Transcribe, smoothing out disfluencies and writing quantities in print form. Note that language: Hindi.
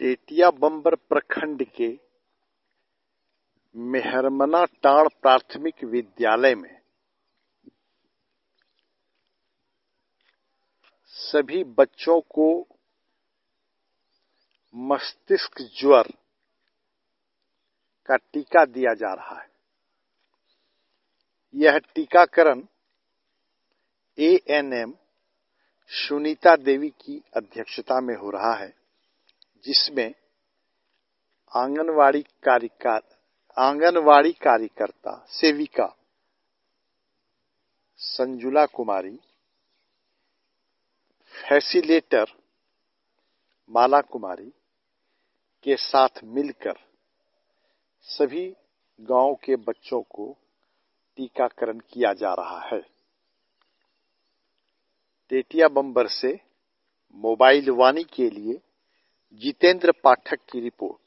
टेटिया बंबर प्रखंड के मेहरमना टांड़ प्राथमिक विद्यालय में सभी बच्चों को मस्तिष्क ज्वर का टीका दिया जा रहा है। यह टीकाकरण एएनएम सुनीता देवी की अध्यक्षता में हो रहा है, जिसमें आंगनवाड़ी कार्यकर्ता सेविका संजुला कुमारी, फैसिलिटेटर माला कुमारी के साथ मिलकर सभी गांव के बच्चों को टीकाकरण किया जा रहा है। टेटिया बंबर से मोबाइल वाणी के लिए जितेंद्र पाठक की रिपोर्ट।